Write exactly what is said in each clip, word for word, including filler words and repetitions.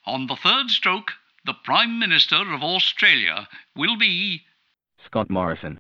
On the third stroke, the Prime Minister of Australia will be... Scott Morrison.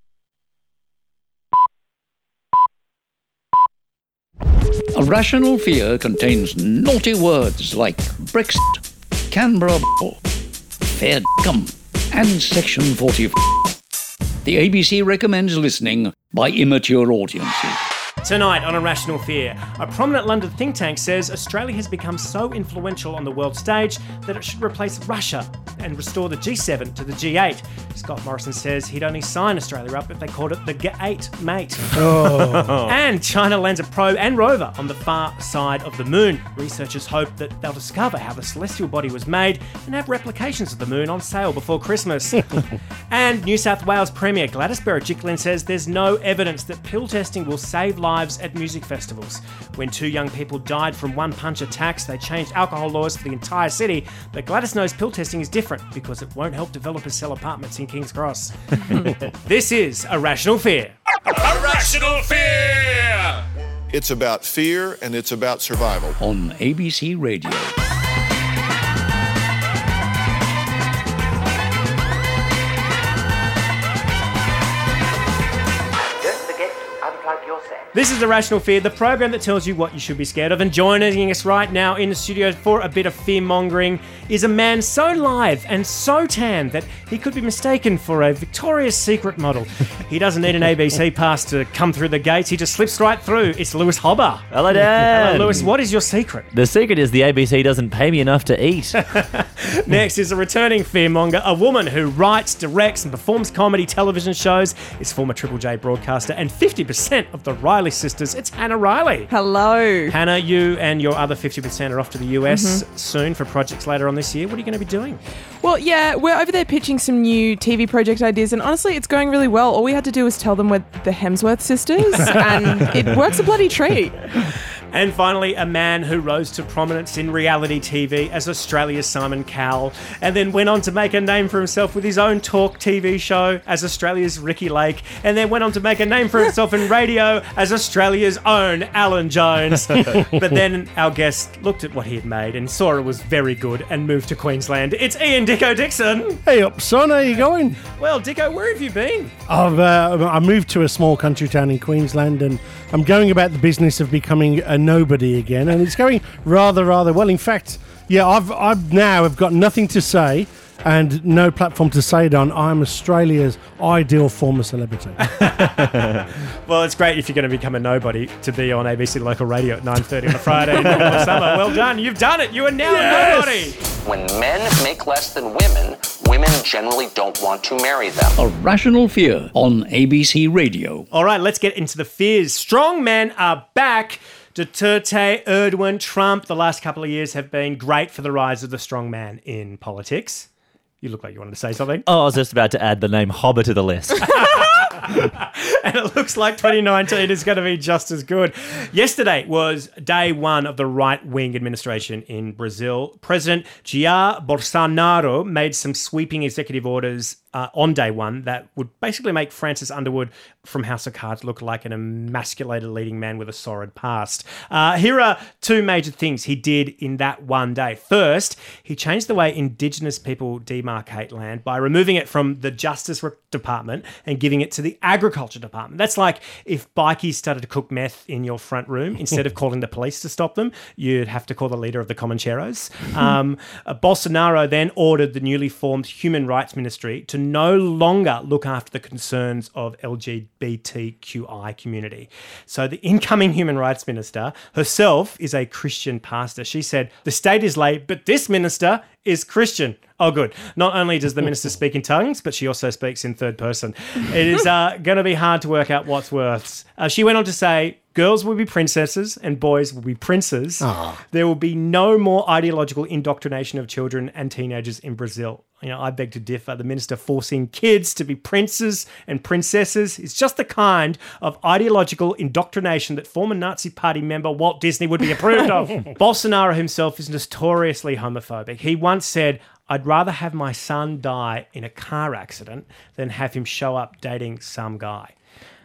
A rational fear contains naughty words like Brexit, Canberra, fair cum, and Section forty. The A B C recommends listening by immature audiences. Tonight on A Rational Fear, a prominent London think tank says Australia has become so influential on the world stage that it should replace Russia and restore the G seven to the G eight. Scott Morrison says he'd only sign Australia up if they called it the G eight, mate. Oh. And China lands a probe and rover on the far side of the moon. Researchers hope that they'll discover how the celestial body was made and have replications of the moon on sale before Christmas. And New South Wales Premier Gladys Berejiklian says there's no evidence that pill testing will save lives at music festivals. When two young people died from one-punch attacks, they changed alcohol laws for the entire city, but Gladys knows pill testing is different because it won't help developers sell apartments in King's Cross. This is A Rational Fear. A Rational Fear! It's about fear and it's about survival. On A B C Radio. This is A Rational Fear, the program that tells you what you should be scared of. And joining us right now in the studio for a bit of fear-mongering is a man so lithe and so tan that he could be mistaken for a Victoria's Secret model. He doesn't need an A B C pass to come through the gates. He just slips right through. It's Lewis Hobber. Hello, Dan. Hello, Lewis. What is your secret? The secret is the A B C doesn't pay me enough to eat. Next is a returning fearmonger, a woman who writes, directs and performs comedy television shows, is former Triple J broadcaster and fifty percent of the Riley sisters. It's Hannah Riley. Hello. Hannah, you and your other fifty percent are off to the U S Mm-hmm. soon for projects later on this year. What are you going to be doing? Well, yeah, we're over there pitching some new T V project ideas, and honestly, it's going really well. All we had to do was tell them we're the Hemsworth sisters, and it works a bloody treat. And finally, a man who rose to prominence in reality T V as Australia's Simon Cowell, and then went on to make a name for himself with his own talk T V show as Australia's Ricky Lake, and then went on to make a name for himself in radio as Australia's own Alan Jones. But then our guest looked at what he had made and saw it was very good and moved to Queensland. It's Ian Dicko Dixon. Hey up, son, how you going? Well, Dicko, where have you been? I've uh, I moved to a small country town in Queensland, and I'm going about the business of becoming a nobody again, and it's going rather, rather well. In fact, yeah, I've I've now have got nothing to say and no platform to say it on. I'm Australia's ideal former celebrity. Well, it's great if you're going to become a nobody to be on A B C Local Radio at nine thirty on a Friday in the middle of summer. Well done, you've done it. You are now Yes! a nobody. When men make less than women, women generally don't want to marry them. A Rational Fear on A B C Radio. All right, let's get into the fears. Strong men are back. Duterte, Erdogan, Trump, the last couple of years have been great for the rise of the strong man in politics. You look like you wanted to say something. Oh, I was just about to add the name Hobber to the list. And it looks like twenty nineteen is going to be just as good. Yesterday was day one of the right-wing administration in Brazil. President Jair Bolsonaro made some sweeping executive orders uh, on day one that would basically make Francis Underwood from House of Cards look like an emasculated leading man with a sordid past. Uh, here are two major things he did in that one day. First, he changed the way Indigenous people demarcate land by removing it from the Justice Department and giving it to the Agriculture Department. That's like if bikies started to cook meth in your front room, instead of calling the police to stop them, you'd have to call the leader of the Comancheros. Um, uh, Bolsonaro then ordered the newly formed Human Rights Ministry to no longer look after the concerns of L G B T Q I community. So the incoming Human Rights Minister herself is a Christian pastor. She said, the state is late, but this minister is Christian. Oh, good. Not only does the minister speak in tongues, but she also speaks in third person. It is uh, going to be hard to work out what's worse. Uh, she went on to say, girls will be princesses and boys will be princes. Aww. There will be no more ideological indoctrination of children and teenagers in Brazil. You know, I beg to differ. The minister forcing kids to be princes and princesses is just the kind of ideological indoctrination that former Nazi Party member Walt Disney would be approved of. Bolsonaro himself is notoriously homophobic. He once said, I'd rather have my son die in a car accident than have him show up dating some guy.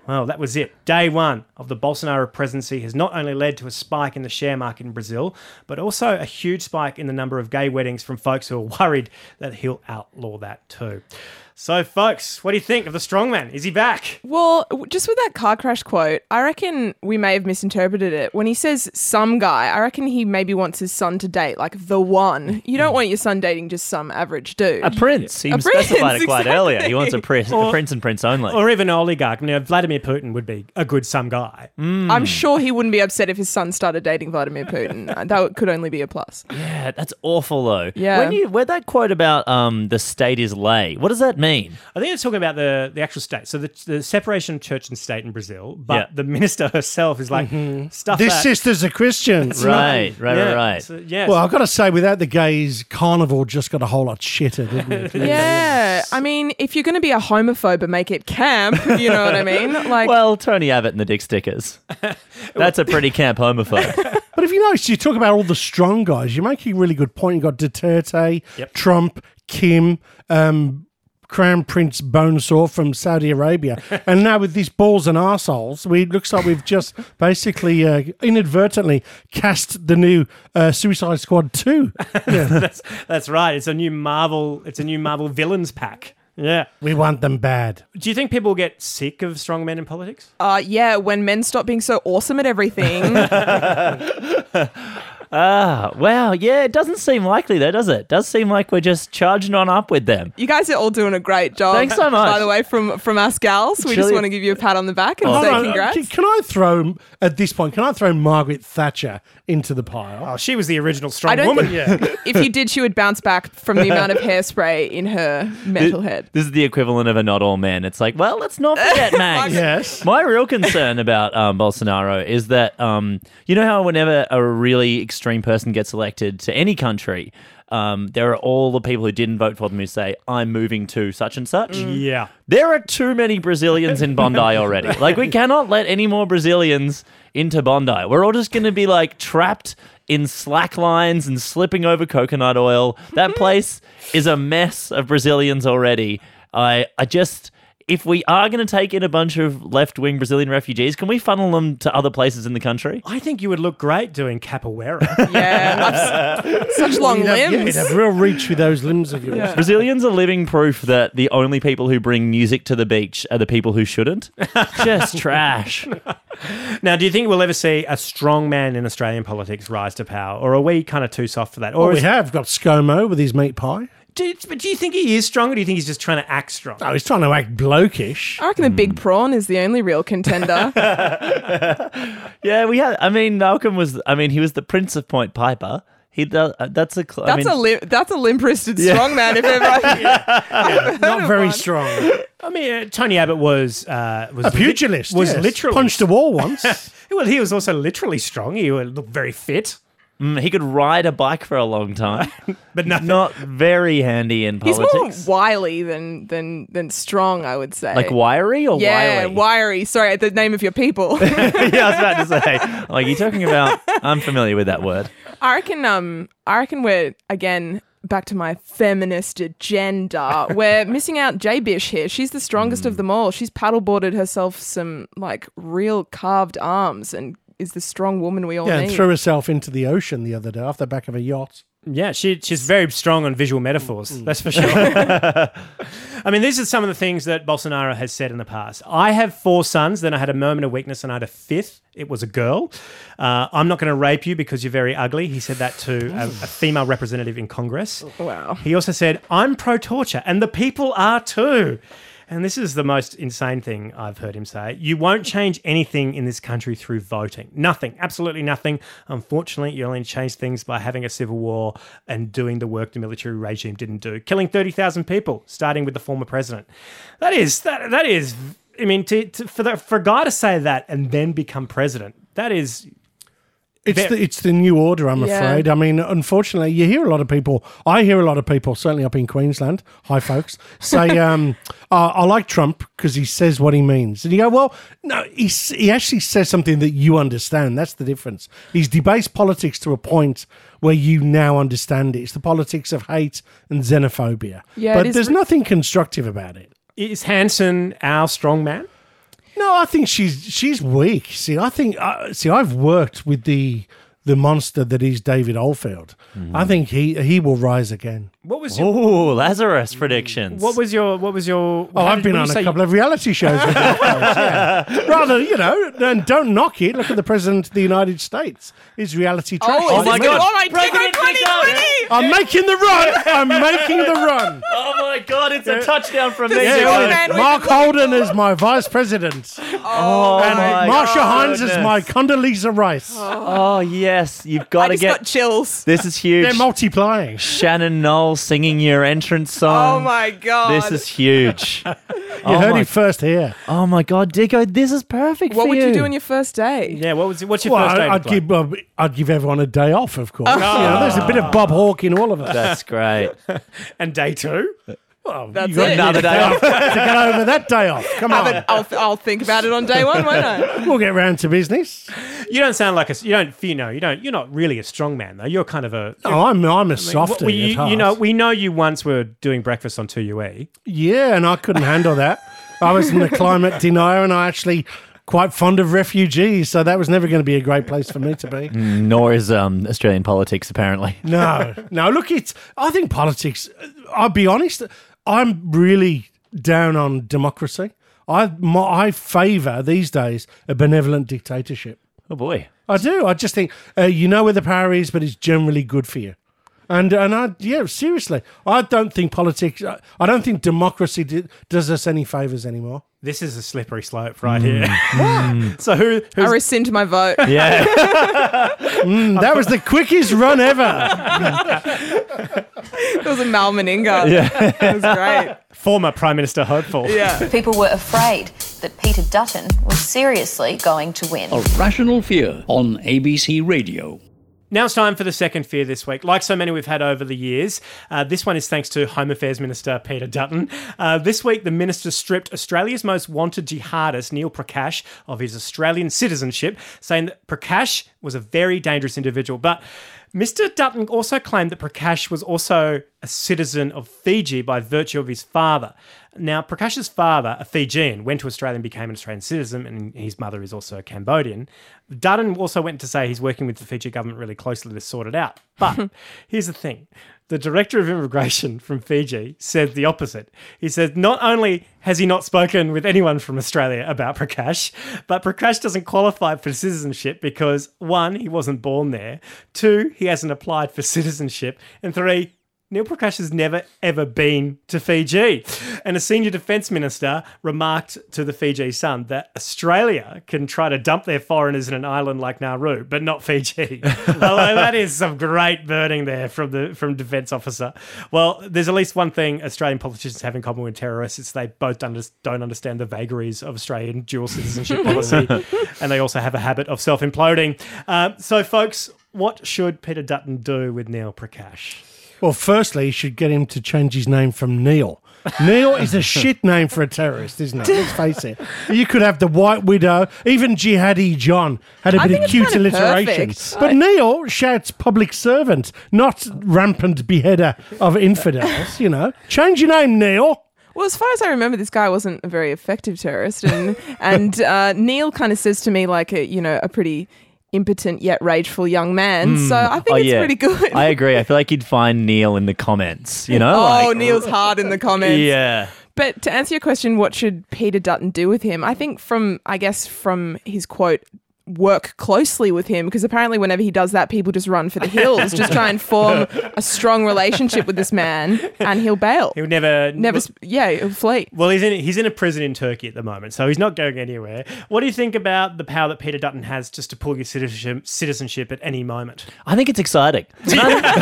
Well, that was it. Day one of the Bolsonaro presidency has not only led to a spike in the share market in Brazil, but also a huge spike in the number of gay weddings from folks who are worried that he'll outlaw that too. So, folks, what do you think of the strongman? Is he back? Well, w- just with that car crash quote, I reckon we may have misinterpreted it. When he says some guy, I reckon he maybe wants his son to date, like the one. You don't want your son dating just some average dude. A prince. He A specified prince, it quite exactly. earlier. He wants a, prince, a prince and prince only. Or even an oligarch. Now, Vladimir Putin would be a good some guy. I'm sure he wouldn't be upset if his son started dating Vladimir Putin. Uh, that could only be a plus. Yeah, that's awful though. Yeah. When you where that quote about um the state is lay, what does that mean? I think it's talking about the, the actual state. So the, the separation of church and state in Brazil, but Yeah. the minister herself is like, stuff This that. sister's a Christian. Right, right, yeah. right, right. So, yeah. Well, I've got to say, without the gays, Carnival just got a whole lot shitter, didn't it? Yeah. I mean, if you're going to be a homophobe and make it camp, you know what I mean? Like, Well, Tony Abbott and the dick stickers. That's a pretty camp homophobe. But if you notice, you talk about all the strong guys, you're making a really good point. You've got Duterte, Yep. Trump, Kim, um, Crown Prince Bonesaw from Saudi Arabia. And now with these balls and arseholes, we, it looks like we've just basically uh, inadvertently cast the new uh, Suicide Squad two. that's, that's right. It's a new Marvel. It's a new Marvel villains pack. Yeah. We want them bad. Do you think people get sick of strong men in politics? uh, yeah, when men stop being so awesome at everything. Ah, wow. Yeah, it doesn't seem likely though, does it? It does seem like we're just charging on up with them. You guys are all doing a great job. Thanks so much. By the way, from from us gals, we just Really- want to give you a pat on the back and Oh, say Hold on, congrats. Can, can I throw, at this point, can I throw Margaret Thatcher into the pile? Oh, she was the original strong I don't woman. think if you did, she would bounce back from the amount of hairspray in her mental head. This is the equivalent of a not all men. It's like, well, let's not forget Mags. Yes. My real concern about um, Bolsonaro is that, um, you know how whenever a really extreme person gets elected to any country, um, there are all the people who didn't vote for them who say, I'm moving to such and such. Yeah. There are too many Brazilians in Bondi already. Like, we cannot let any more Brazilians into Bondi. We're all just going to be, like, trapped in slack lines and slipping over coconut oil. That place is a mess of Brazilians already. I, I just... If we are going to take in a bunch of left-wing Brazilian refugees, can we funnel them to other places in the country? I think you would look great doing capoeira. Yeah, I've s- such long You'd have, yeah, limbs. you'd have real reach with those limbs of yours. Brazilians are living proof that the only people who bring music to the beach are the people who shouldn't. Just trash. Now, do you think we'll ever see a strong man in Australian politics rise to power, or are we kind of too soft for that? Or Well, we is- have got ScoMo with his meat pie. do, you- but do you think he is strong, or do you think he's just trying to act strong? Oh, he's trying to act blokish. I reckon the big prawn is the only real contender. Yeah, we had. I mean, Malcolm was. I mean, he was the Prince of Point Piper. He does. Uh, that's a. Cl- I That's mean, a lim- that's a limp-wristed strong man if ever. I- Not very one. strong. I mean, uh, Tony Abbott was uh, was A pugilist. Was yes. literally punched a wall once. Well, he was also literally strong. He looked very fit, mm, he could ride a bike for a long time, but no, not very handy in He's politics. more wily than than than strong, I would say. Like wiry or yeah, wily? wiry. Sorry, the name of your people. Yeah, I was about to say. Like, you talking about? I'm familiar with that word. I reckon. Um, I reckon we're again back to my feminist agenda. We're missing out Jay Bish here. She's the strongest of them all. She's paddleboarded herself some like real carved arms and is the strong woman we all Yeah, need. and threw herself into the ocean the other day off the back of a yacht. yeah, she she's very strong on visual metaphors. That's for sure. I mean, these are some of the things that Bolsonaro has said in the past. I have four sons. Then I had a moment of weakness, and I had a fifth. It was a girl. Uh, I'm not going to rape you because you're very ugly. He said that to a, a female representative in Congress. Wow. He also said, I'm pro-torture, and the people are too. And this is the most insane thing I've heard him say. You won't change anything in this country through voting. Nothing. Absolutely nothing. Unfortunately, you only change things by having a civil war and doing the work the military regime didn't do. Killing thirty thousand people, starting with the former president. That is, that, that is, I mean, to, to, for, the, for a guy to say that and then become president, that is... It's Ve- the, it's the new order, I'm Yeah. afraid. I mean, unfortunately, you hear a lot of people, I hear a lot of people, certainly up in Queensland, hi folks, say, um, uh, I like Trump because he says what he means. And you go, well, no, he, s- he actually says something that you understand. That's the difference. He's debased politics to a point where you now understand it. It's the politics of hate and xenophobia. Yeah, but it is there's re- nothing constructive about it. Is Hanson our strong man? No, I think she's she's weak. See, I think uh, see, I've worked with the the monster that is David Oldfield. Mm-hmm. I think he he will rise again. What was your Oh, Lazarus predictions. what was your what was your? Oh, I've been on a couple of reality shows with those guys, yeah. Rather, you know, and don't knock it. Look at the President of the United States. His reality trash. Oh, is my this God. all right, President twenty twenty. I'm making the run. I'm making the run. Oh my God, it's a touchdown from me. Yeah, Joe. man, we- Mark Holden is my vice president. Oh, and my Marsha Hines is goodness. my Condoleezza Rice. Oh, yes. You've got I to just get. got chills. This is huge. They're multiplying. Shannon Knoll singing your entrance song. Oh my god. This is huge. You oh heard my, it first here. Oh my God, Dicko, this is perfect What for would you. you do on your first day? Yeah, what was it? What's your Well, first day? I- I'd look like? give uh, I'd give everyone a day off, of course. You know, there's a bit of Bob Hawke in all of it. That's great. And day two. Well, That's you got it. Another day off. to get over that day off. Come Have on, it- I'll, I'll think about it on day one, won't I? we'll get round to business. You don't sound like a. You don't. You know. You don't. You're not really a strong man though. You're kind of a. Oh, I'm I'm a I mean, softie. well, you, at heart. you know, we know you once were doing breakfast on two U E. Yeah, and I couldn't handle that. I was in the climate denier, and I actually quite fond of refugees, so that was never going to be a great place for me to be. Nor is um, Australian politics, apparently. No, no. Look, it's. I think politics. I'll be honest. I'm really down on democracy. I my, I favour these days a benevolent dictatorship. Oh, boy. I do. I just think uh, you know where the power is, but it's generally good for you. And and I yeah, seriously, I don't think politics. I I don't think democracy di- does us any favours anymore. This is a slippery slope right here. So who? I Who's, rescind my vote. Yeah. Mm, that was the quickest run ever. It was a Mal Meninga. Yeah. It was great. former Prime Minister hopeful. Yeah. People were afraid that Peter Dutton was seriously going to win. A Rational Fear on A B C Radio. Now it's time for the second fear this week. Like so many we've had over the years, uh, this one is thanks to Home Affairs Minister Peter Dutton. Uh, this week, the minister stripped Australia's most wanted jihadist, Neil Prakash, of his Australian citizenship, saying that Prakash was a very dangerous individual. But Mister Dutton also claimed that Prakash was also a citizen of Fiji by virtue of his father. Now, Prakash's father, a Fijian, went to Australia and became an Australian citizen, and his mother is also a Cambodian. Dutton also went to say he's working with the Fiji government really closely to sort it out. But here's the thing. The Director of Immigration from Fiji said the opposite. He said not only has he not spoken with anyone from Australia about Prakash, but Prakash doesn't qualify for citizenship because, one, he wasn't born there, two, he hasn't applied for citizenship, and three, Neil Prakash has never, ever been to Fiji. And a senior defence minister remarked to the Fiji Sun that Australia can try to dump their foreigners in an island like Nauru, but not Fiji. Although that is some great birding there from the from defence officer. Well, there's at least one thing Australian politicians have in common with terrorists. It's they both under, don't understand the vagaries of Australian dual citizenship policy. And they also have a habit of self-imploding. Um, so, folks, what should Peter Dutton do with Neil Prakash? Well, firstly, you should get him to change his name from Neil. Neil is a shit name for a terrorist, isn't it? Let's face it. You could have the White Widow, even Jihadi John had a I bit think of it's cute kind of alliteration. perfect. But I- Neil shouts public servant, not rampant beheader of infidels, you know. Change your name, Neil. Well, as far as I remember, this guy wasn't a very effective terrorist, and and uh, Neil kind of says to me like a you know a pretty impotent yet rageful young man. So I think Oh, it's yeah. pretty good. I agree. I feel like you'd find Neil in the comments, you know? oh, like, Neil's hard in the comments. Yeah. But to answer your question, what should Peter Dutton do with him? I think from, I guess, from his quote, work closely with him, because apparently whenever he does that, people just run for the hills, just try and form a strong relationship with this man, and he'll bail. He would never... Never, sp- yeah, he'll flee. Well, he's in he's in a prison in Turkey at the moment, so he's not going anywhere. What do you think about the power that Peter Dutton has just to pull your citizenship, citizenship at any moment? I think it's exciting. And,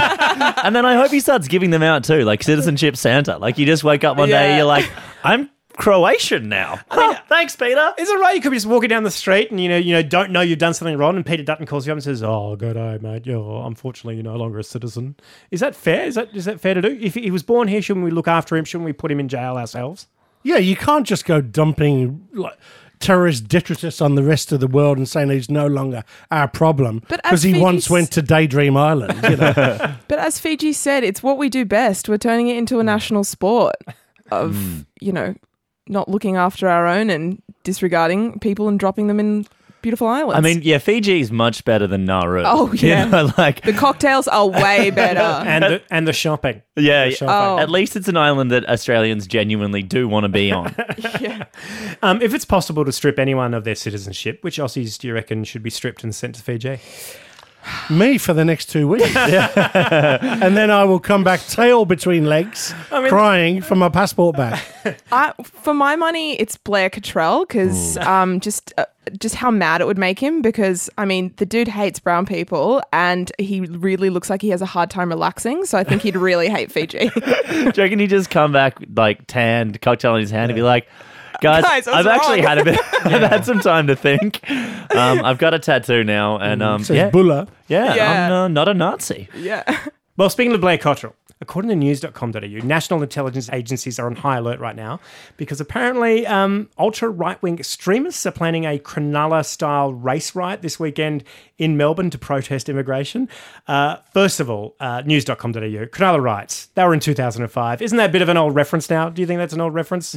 I- and then I hope he starts giving them out too, like Citizenship Santa. Like you just wake up one day, Yeah. you're like, I'm Croatian now. Huh, thanks, Peter. Is it right? You could be just walking down the street and you know you know don't know you've done something wrong, and Peter Dutton calls you up and says, "Oh, good day, mate. You're unfortunately you're no longer a citizen." Is that fair? Is that is that fair to do? If he was born here, shouldn't we look after him? Shouldn't we put him in jail ourselves? Yeah, you can't just go dumping like, terrorist detritus on the rest of the world and saying he's no longer our problem But because as he once Fiji's- went to Daydream Island. You know? But as Fiji said, it's what we do best. We're turning it into a national sport of, you know, not looking after our own and disregarding people and dropping them in beautiful islands. I mean, yeah, Fiji is much better than Nauru. Oh, yeah. You know, like, the cocktails are way better. and the, and the shopping. yeah, The yeah. shopping. Oh. At least it's an island that Australians genuinely do want to be on. yeah. Um, if it's possible to strip anyone of their citizenship, which Aussies do you reckon should be stripped and sent to Fiji? Me for the next two weeks. And then I will come back tail between legs, crying for my passport back. I, for my money, it's Blair Cottrell because um, just uh, just how mad it would make him because, I mean, the dude hates brown people and he really looks like he has a hard time relaxing. So I think he'd really hate Fiji. Do you reckon he'd just come back like tanned, cocktail in his hand, and be like, Guys, Guys, I was I've actually wrong." had a bit. I've had some time to think. Um, I've got a tattoo now, and um, Says yeah, Bulla. yeah, Yeah. I'm uh, not a Nazi. yeah. Well, speaking of Blair Cottrell, according to news dot com dot a u, national intelligence agencies are on high alert right now because apparently um, ultra right-wing extremists are planning a Cronulla-style race riot this weekend in Melbourne to protest immigration. Uh, first of all, uh, news dot com dot a u, Cronulla riots, they were in two thousand five. Isn't that a bit of an old reference now? Do you think that's an old reference?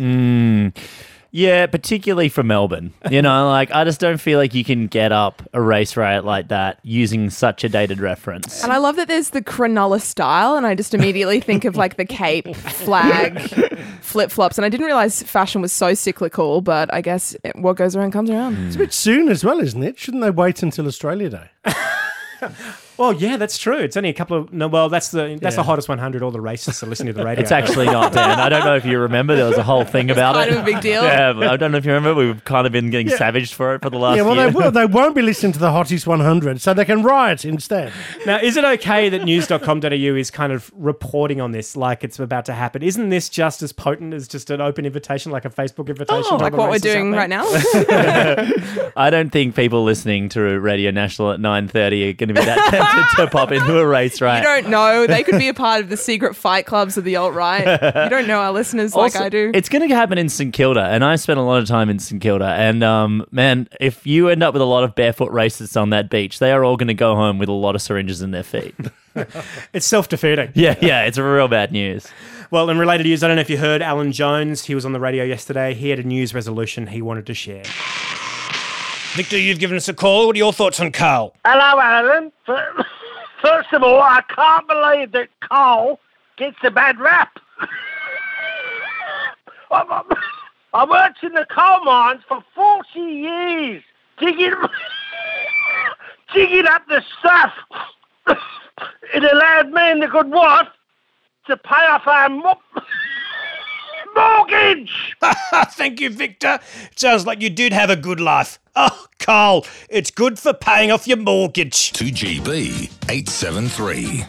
Yeah, particularly for Melbourne. You know, like I just don't feel like you can get up a race riot like that using such a dated reference. And I love that there's the Cronulla style, and I just immediately think of like the cape, flag, flip flops. And I didn't realize fashion was so cyclical, but I guess it, what goes around comes around. It's a bit soon as well, isn't it? Shouldn't they wait until Australia Day? Well, yeah, that's true. It's only a couple of no. Well, that's the that's Yeah. the hottest one hundred. All the racists are listening to the radio. It's actually not, Dan. I don't know if you remember. There was a whole thing about kind it. of a big deal. Yeah, but I don't know if you remember. We've kind of been getting savaged for it for the last Yeah, well, year. they will. They won't be listening to the Hottest one hundred, so they can riot instead. Now, is it okay that news dot com dot a u is kind of reporting on this like it's about to happen? Isn't this just as potent as just an open invitation, like a Facebook invitation? Oh, to like all the what we're racists doing out right there? now. I don't think people listening to Radio National at nine thirty are going to be that tempted to pop into a race You riot. don't know. They could be a part of the secret fight clubs of the alt-right. You don't know our listeners like Also, I do. It's going to happen in St Kilda, and I spent a lot of time in St Kilda. And um, man, if you end up with a lot of barefoot racists on that beach, they are all going to go home with a lot of syringes in their feet. It's self-defeating. yeah, yeah, it's real bad news. Well, in related news, I don't know if you heard Alan Jones. He was on the radio yesterday. He had a news resolution he wanted to share. Victor, you've given us a call. What are your thoughts on Carl? Hello, Alan. F- First of all, I can't believe that coal gets a bad rap. I, I, I worked in the coal mines for forty years, digging, digging up the stuff. It allowed me and the good wife to pay off our mo- mortgage. Thank you, Victor. It sounds like you did have a good life. Oh, Carl, it's good for paying off your mortgage. two G B eight seven three.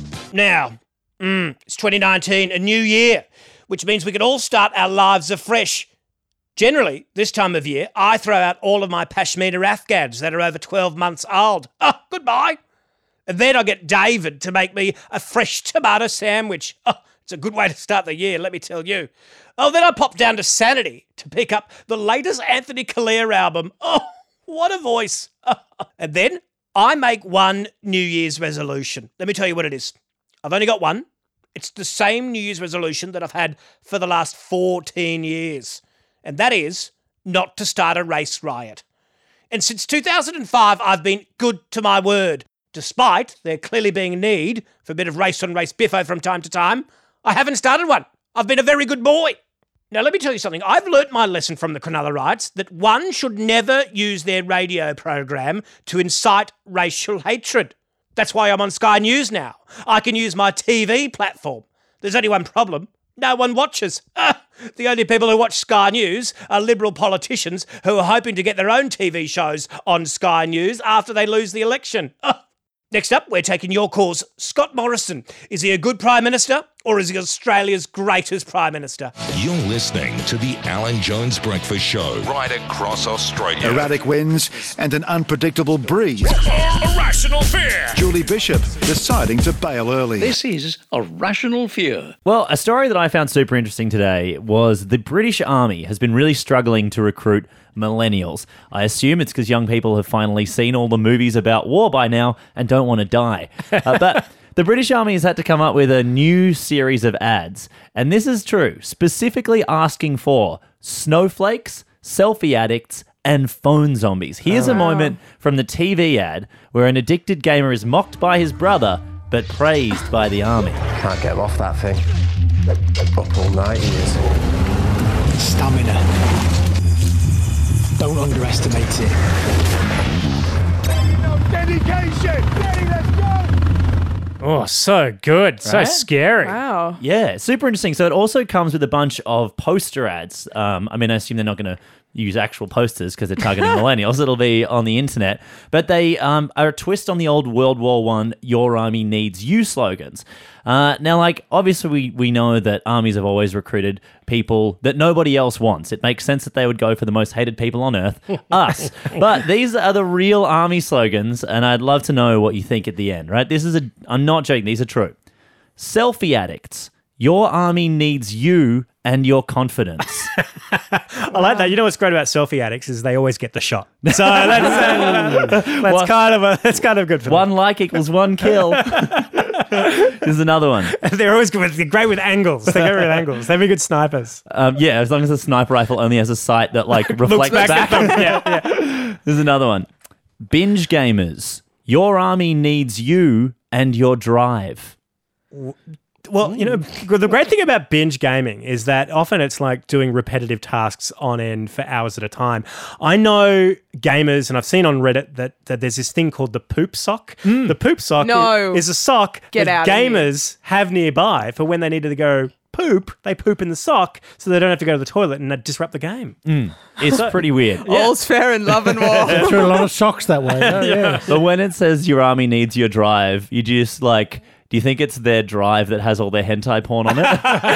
Now, mm, it's twenty nineteen, a new year, which means we can all start our lives afresh. Generally, this time of year, I throw out all of my Pashmina Afghans that are over twelve months old. Oh, goodbye. And then I get David to make me a fresh tomato sandwich. Oh, it's a good way to start the year, let me tell you. Oh, then I pop down to Sanity to pick up the latest Anthony Callea album. Oh, what a voice. And then I make one New Year's resolution. Let me tell you what it is. I've only got one. It's the same New Year's resolution that I've had for the last fourteen years. And that is not to start a race riot. And since two thousand five, I've been good to my word. Despite there clearly being a need for a bit of race-on-race biffo from time to time, I haven't started one. I've been a very good boy. Now, let me tell you something. I've learnt my lesson from the Cronulla riots that one should never use their radio program to incite racial hatred. That's why I'm on Sky News now. I can use my T V platform. There's only one problem. No one watches. Ah, the only people who watch Sky News are Liberal politicians who are hoping to get their own T V shows on Sky News after they lose the election. Ah. Next up, we're taking your calls. Scott Morrison. Is he a good Prime Minister or is he Australia's greatest Prime Minister? You're listening to the Alan Jones Breakfast Show right across Australia. Erratic winds and an unpredictable breeze. Irrational fear. Julie Bishop deciding to bail early. This is a rational fear. Well, a story that I found super interesting today was the British Army has been really struggling to recruit millennials. I assume it's because young people have finally seen all the movies about war by now and don't want to die. Uh, but the British Army has had to come up with a new series of ads, and this is true, specifically asking for snowflakes, selfie addicts, and phone zombies. Here's Oh. a moment from the T V ad where an addicted gamer is mocked by his brother but praised by the army. Can't get him off that thing. Up all night he is. Stamina. Don't underestimate it. Dedication! Ready, let's go! Oh, so good. So Right? scary. Wow. Yeah, super interesting. So it also comes with a bunch of poster ads. Um, I mean, I assume they're not going to use actual posters because they're targeting millennials. It'll be on the internet. But they um, are a twist on the old World War One "Your Army Needs You" slogans. Uh, now, like, obviously we, we know that armies have always recruited people that nobody else wants. It makes sense that they would go for the most hated people on earth, us. But these are the real army slogans, and I'd love to know what you think at the end, right? This is a, I'm not joking, these are true. Selfie addicts, your army needs you and your confidence. I like that. You know what's great about selfie addicts is they always get the shot. So that's, uh, that's One- kind of a, that's kind of good for One them. like equals one kill. There's another one. They're always good with, they're great with angles. They're great with angles. They're very good snipers. Um, yeah, as long as the sniper rifle only has a sight that like reflects back back. at them. Yeah, yeah. There's another one. Binge gamers. Your army needs you and your drive. Well, you know, the great thing about binge gaming is that often it's like doing repetitive tasks on end for hours at a time. I know gamers, and I've seen on Reddit that, that there's this thing called the poop sock. The poop sock No. is a sock Get that out of here. gamers have nearby for when they needed to go poop, they poop in the sock so they don't have to go to the toilet and uh, disrupt the game. It's pretty weird. All's fair in love and war. Through a lot of socks that way. Oh, yeah. But when it says your army needs your drive, you just like, do you think it's their drive that has all their hentai porn on it?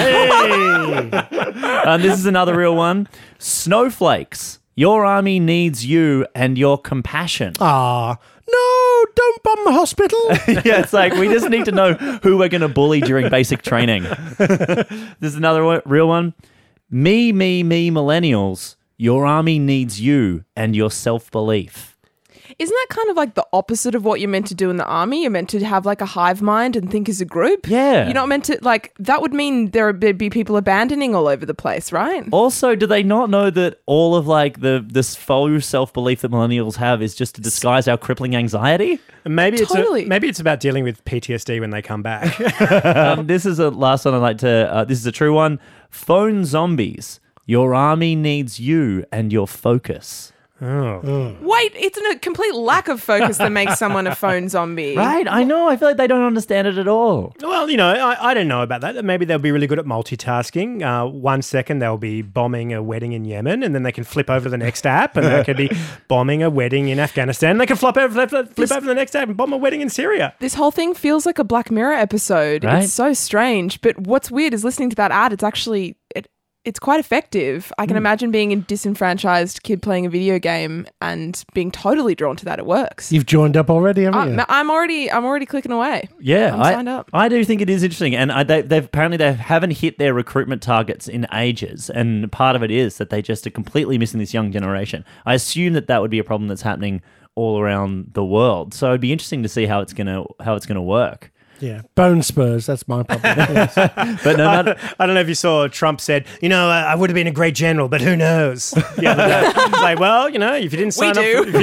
And this is another real one. Snowflakes. Your army needs you and your compassion. Ah, no, don't bomb the hospital. Yeah, it's like we just need to know who we're going to bully during basic training. This is another one, real one. Me, me, me, millennials. Your army needs you and your self-belief. Isn't that kind of like the opposite of what you're meant to do in the army? You're meant to have like a hive mind and think as a group. Yeah. You're not meant to, like, that would mean there would be people abandoning all over the place, right? Also, do they not know that all of like the this faux self-belief that millennials have is just to disguise our crippling anxiety? Maybe Totally. it's a, maybe it's about dealing with P T S D when they come back. um, this is a last one I'd like to, uh, this is a true one. Phone zombies. Your army needs you and your focus. Oh. Wait, it's a complete lack of focus that makes someone a phone zombie. Right? I know. I feel like they don't understand it at all. Well, you know, I, I don't know about that. Maybe they'll be really good at multitasking. Uh, one second they'll be bombing a wedding in Yemen, and then they can flip over to the next app, and they could be bombing a wedding in Afghanistan. They can flip over, flip, flip This- over to the next app and bomb a wedding in Syria. This whole thing feels like a Black Mirror episode. Right? It's so strange. But what's weird is listening to that ad, it's actually, it, it's quite effective. I can imagine being a disenfranchised kid playing a video game and being totally drawn to that. It works. You've joined up already, haven't you? I'm, I'm already, I'm already clicking away. Yeah, I'm I, signed up. I do think it is interesting, and I, they, they've apparently they haven't hit their recruitment targets in ages, and part of it is that they just are completely missing this young generation. I assume that that would be a problem that's happening all around the world. So it'd be interesting to see how it's gonna how it's gonna work. Yeah, bone spurs. That's my problem. Yes. But no matter, I, I don't know if you saw Trump said, you know, I, I would have been a great general, but who knows? The other day. It's like, well, you know, if you didn't We sign do. up, for,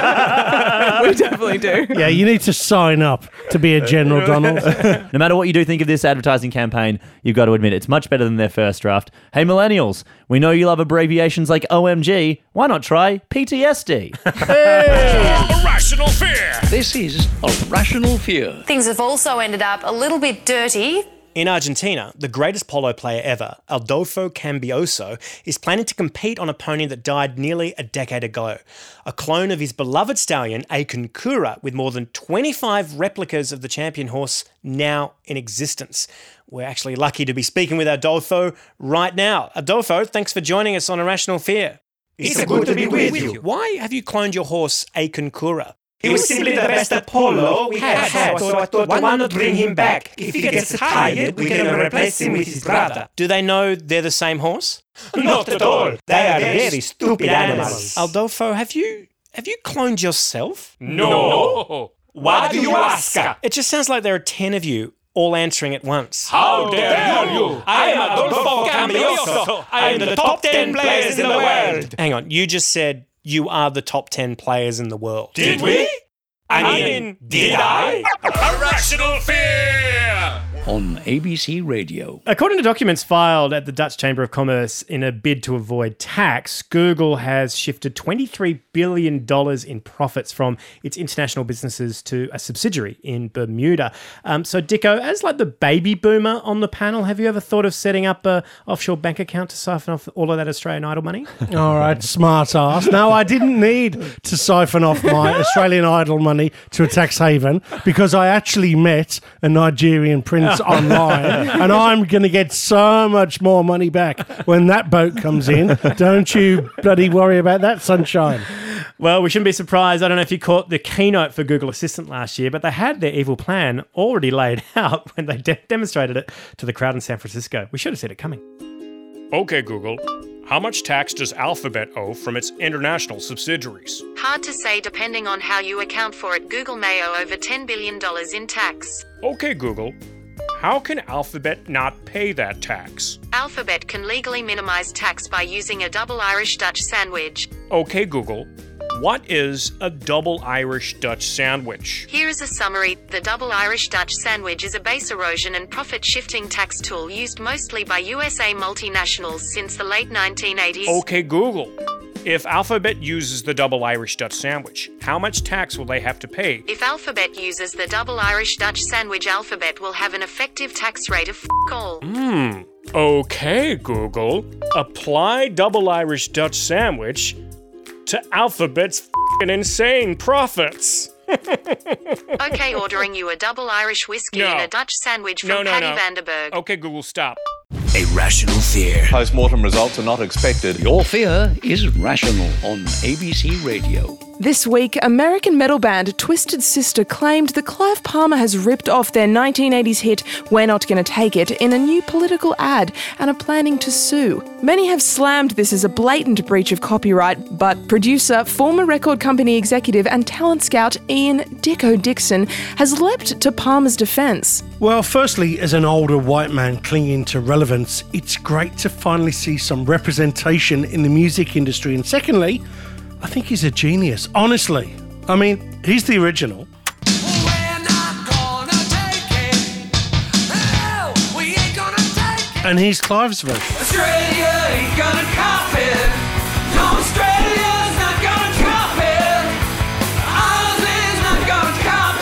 We definitely do. Yeah, you need to sign up to be a general, Donald. no matter what you do think of this advertising campaign, you've got to admit it's much better than their first draft. Hey, millennials, we know you love abbreviations like O M G. Why not try P T S D? Irrational fear. This is a rational fear. Things have also ended up a little bit dirty. In Argentina, the greatest polo player ever, Adolfo Cambioso, is planning to compete on a pony that died nearly a decade ago. A clone of his beloved stallion, Aconcura, with more than twenty-five replicas of the champion horse now in existence. We're actually lucky to be speaking with Adolfo right now. Adolfo, thanks for joining us on Irrational Fear. It's good to be with you. Why have you cloned your horse, Aconcura? He was simply the best at polo we had, had, so I thought, why not bring him back? If he gets tired, we can replace him with his brother. Do they know they're the same horse? Not at all. They are very stupid animals. Adolfo, have you have you cloned yourself? No. Why do you ask? It just sounds like there are ten of you all answering at once. How dare you! I am Adolfo Cambioso. I am the top ten players in the world. Hang on, you just said you are the top ten players in the world. Did we? I mean, did I? Irrational fear! On A B C Radio. According to documents filed at the Dutch Chamber of Commerce in a bid to avoid tax, Google has shifted twenty-three billion dollars in profits from its international businesses to a subsidiary in Bermuda. Um, so, Dicko, as like the baby boomer on the panel, have you ever thought of setting up an offshore bank account to siphon off all of that Australian Idol money? All right, smart ass. No, I didn't need to siphon off my Australian Idol money to a tax haven because I actually met a Nigerian prince online, and I'm going to get so much more money back when that boat comes in. Don't you bloody worry about that, sunshine. Well, we shouldn't be surprised. I don't know if you caught the keynote for Google Assistant last year, but they had their evil plan already laid out when they de- demonstrated it to the crowd in San Francisco. We should have seen it coming. Okay, Google. How much tax does Alphabet owe from its international subsidiaries? Hard to say depending on how you account for it. Google may owe over ten billion dollars in tax. Okay, Google. How can Alphabet not pay that tax? Alphabet can legally minimize tax by using a double Irish Dutch sandwich. Okay, Google. What is a double Irish Dutch sandwich? Here is a summary. The double Irish Dutch sandwich is a base erosion and profit-shifting tax tool used mostly by U S A multinationals since the late nineteen eighties. Okay, Google. If Alphabet uses the double Irish Dutch sandwich, how much tax will they have to pay? If Alphabet uses the double Irish Dutch sandwich, Alphabet will have an effective tax rate of f*** all. Hmm. Okay, Google. Apply double Irish Dutch sandwich to Alphabet's f***ing insane profits. Okay, ordering you a double Irish whiskey No. and a Dutch sandwich from No, no, Patty no. Vanderberg. Okay, Google, stop. Irrational fear. Post-mortem results are not expected. Your fear is rational on A B C Radio. This week, American metal band Twisted Sister claimed that Clive Palmer has ripped off their nineteen eighties hit We're Not Gonna Take It in a new political ad and are planning to sue. Many have slammed this as a blatant breach of copyright, but producer, former record company executive and talent scout Ian Dicko Dixon has leapt to Palmer's defence. Well, firstly, as an older white man clinging to relevance, it's great to finally see some representation in the music industry. And secondly, I think he's a genius, honestly. I mean, he's the original. And he's Clive's version. Australia ain't gonna cop it. No, Australia's not gonna cop it. Aussie's not gonna cop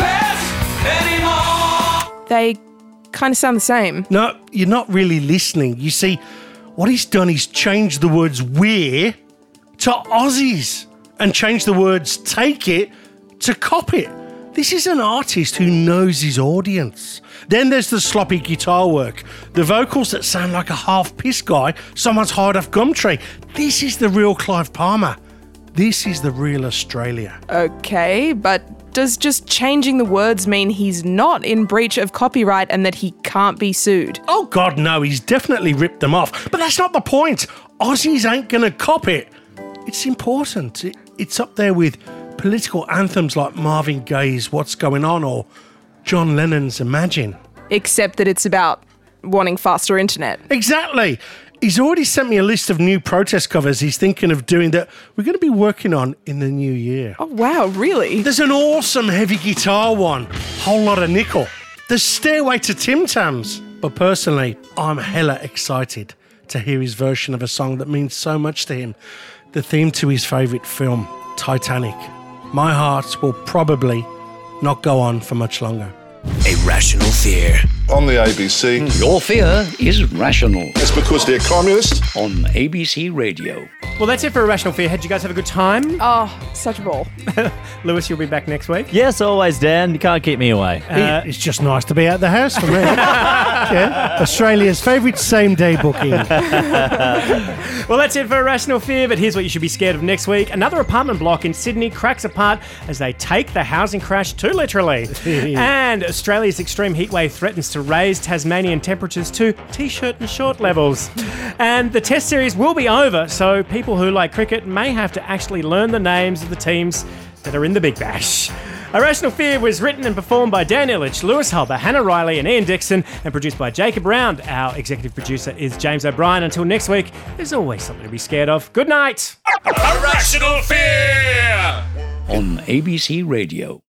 it anymore. They kind of sound the same. No, you're not really listening. You see, what he's done is changed the words we're to Aussies and changed the words take it to cop it. This is an artist who knows his audience. Then there's the sloppy guitar work, the vocals that sound like a half-pissed guy someone's hired off Gumtree. This is the real Clive Palmer. This is the real Australia. Okay, but does just changing the words mean he's not in breach of copyright and that he can't be sued? Oh, God, no, he's definitely ripped them off. But that's not the point. Aussies ain't going to cop it. It's important. It, it's up there with political anthems like Marvin Gaye's What's Going On or John Lennon's Imagine. Except that it's about wanting faster internet. Exactly. He's already sent me a list of new protest covers he's thinking of doing that we're going to be working on in the new year. Oh, wow, really? There's an awesome heavy guitar one, Whole Lot of Nickel. There's Stairway to Tim Tams. But personally, I'm hella excited to hear his version of a song that means so much to him, the theme to his favourite film, Titanic. My heart will probably not go on for much longer. Irrational fear. On the A B C. Your fear is rational. It's because they're communists. On A B C Radio. Well, that's it for Irrational Fear. Did you guys have a good time? Oh, such a ball. Lewis, you'll be back next week. Yes, always, Dan. You can't keep me away. Uh, it's just nice to be out the house for me. Yeah, Australia's favourite same-day booking. Well, that's it for Irrational Fear, but here's what you should be scared of next week. Another apartment block in Sydney cracks apart as they take the housing crash too literally. And Australia's extreme heatwave threatens to raise Tasmanian temperatures to T-shirt and short levels. And the test series will be over, so people who like cricket may have to actually learn the names of the teams that are in the Big Bash. Irrational Fear was written and performed by Dan Illich, Lewis Hulber, Hannah Riley, and Ian Dixon, and produced by Jacob Round. Our executive producer is James O'Brien. Until next week, there's always something to be scared of. Good night. Irrational Fear! On A B C Radio.